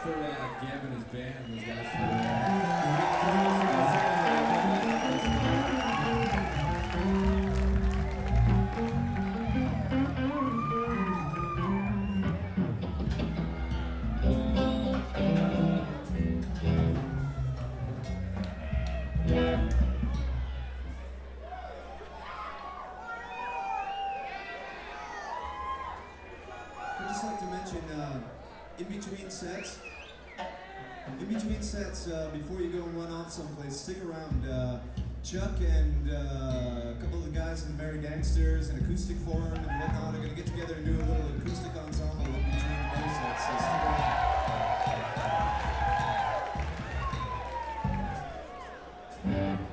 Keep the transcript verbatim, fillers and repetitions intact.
for uh, Gab and his band, those guys. For, uh, I'd just like to mention, uh, in between sets, in between sets, uh, before you go and run off someplace, stick around. Uh, Chuck and uh, a couple of the guys in the Merry Gangsters and Acoustic Forum and whatnot are going to get together and do a little acoustic ensemble in between those sets. So stick around.